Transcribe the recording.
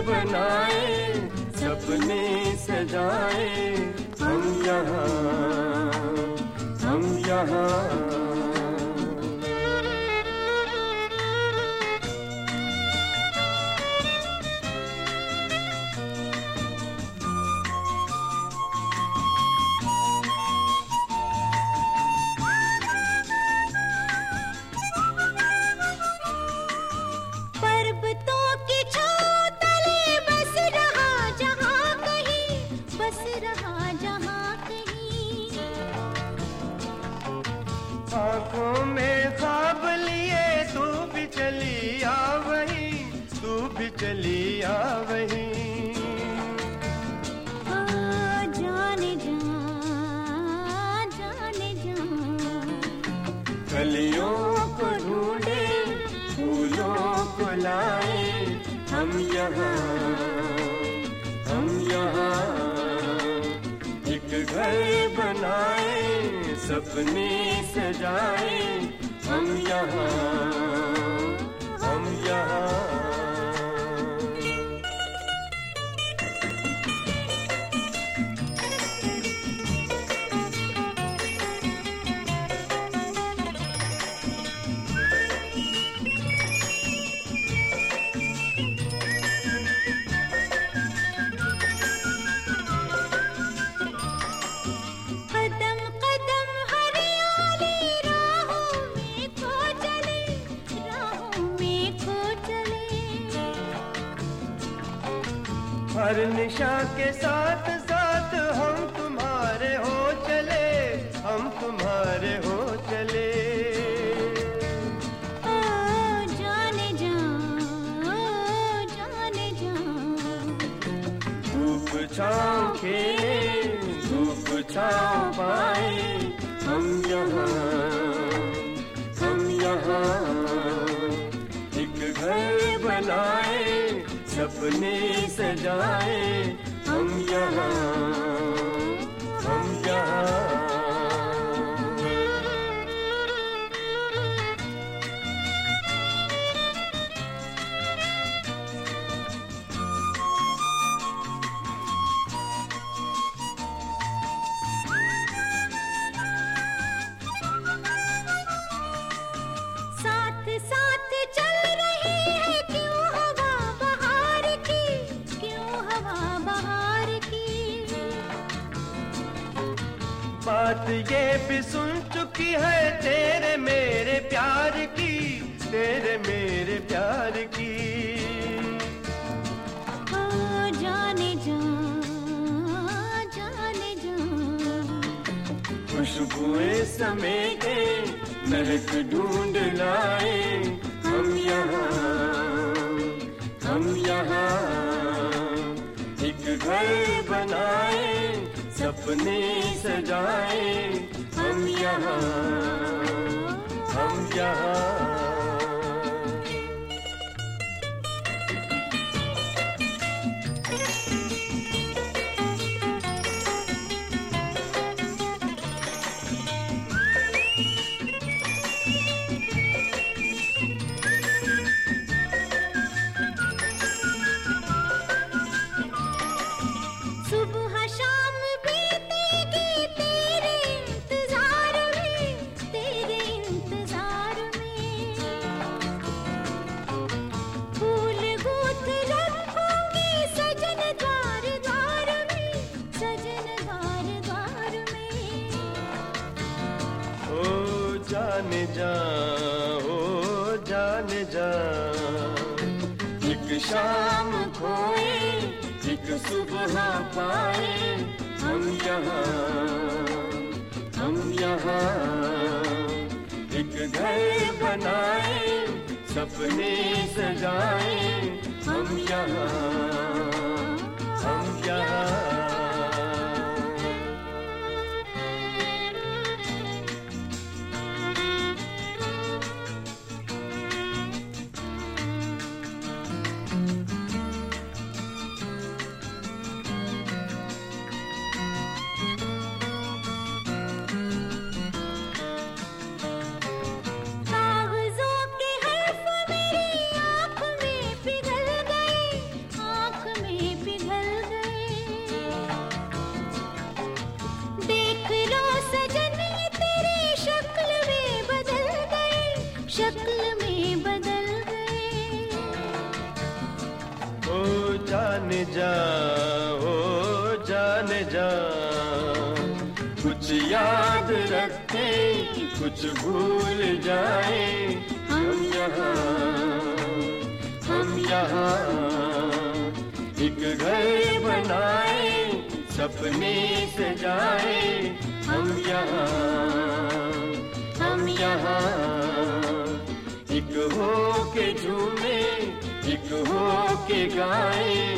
बनाए, सपने सजाए, हम यहाँ, हम यहाँ। आँखों में ख्वाब लिए तू भी चली आ वहीं, तू भी चली आ वहीं। जाने जा, जाने जा। कलियों को ढूंढे, फूलों को लाए, हम यहाँ, हम यहाँ। एक घर बनाए, सपने सजाए, हम यहाँ, हम यहाँ। हर निशा के साथ साथ हम तुम्हारे हो चले, हम तुम्हारे हो चले। ओ जाने जा, ओ जाने जा। धूप छाँव खेले, धूप छाँव पाए, हम यहाँ, हम यहाँ। एक घर बनाए, सपने सजाए, हम यहाँ, हम यहाँ। साथ साथ चल रही है क्यों हवा बहार की, क्यों हवा बहार की। बात ये भी सुन चुकी है तेरे मेरे प्यार की, तेरे मेरे प्यार की। ओ जाने जा, जाने जा। खुशबुएं समेटे, महक ढूंढ लाए, हम यहाँ, हम यहाँ। एक घर बनाए, सपने सजाए, हम यहाँ, हम यहाँ। सुबह शाम बीतेगी तेरे इंतजार में, तेरे इंतजार में। फूल गूंथ रखूंगी सजन द्वार द्वार में, सजन द्वार द्वार में। ओ जाने जा, ओ जाने जा। एक शाम खोए, एक सुबह पाए, हम यहाँ, हम यहाँ। एक घर बनाए, सपने सजाए, हम यहाँ, हम यहाँ। कागजों के हर्फ मेरी आँख में पिघल गए, आँख जाने जा, ओ जाने जा। कुछ याद रखें, कुछ भूल जाए, हम यहाँ एक घर बनाए, सपने सजाए, हम यहाँ एक हो के झूमे, एक हो के गाए।